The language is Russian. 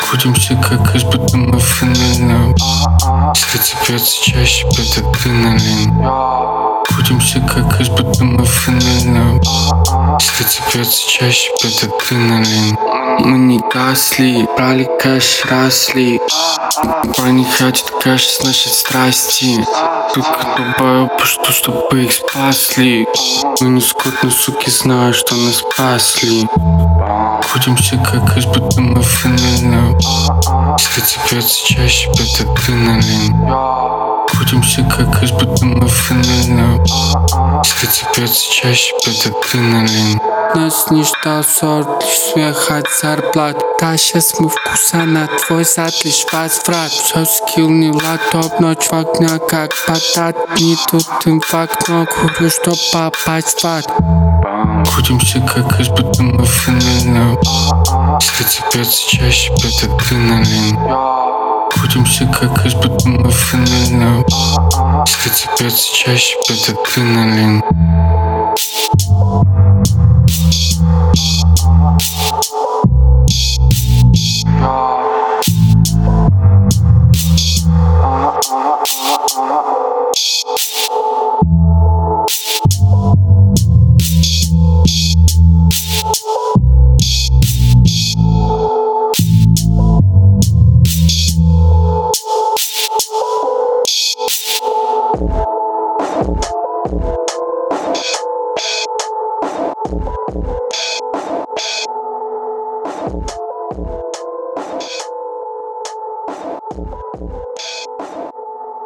Крутимся как из, будто мы фанерным. Сердце бьется чаще, бьет адреналин. Крутимся как из, будто мы фанерным. Сердце бьется чаще, бьет адреналин. Мы не гасли, брали кэш, росли. Парни хотят кэш, значит страсти. Только добавил пошту, чтобы их спасли. Мы не скотные суки, знаю, что нас спасли. Крутимся как из, будто мы фанерным. Сердце бьется чаще, бьет адреналин. Крутимся как из, будто мы фанерным. Сердце бьется чаще, бьет адреналин. Нас не ждал сорт, лишь смех от зарплат. Да, сейчас мы вкуса на твой зад, лишь возврат. Все скилл не латоп, ночь в огня, как потат. Не тут им в окно, курю, чтоб попасть в ад. Крутимся как из, будто мы фанерным. Сердце бьется чаще, бьет адреналин. Крутимся как из, будто мы фанерным. Сердце бьется чаще, бьет адреналин. You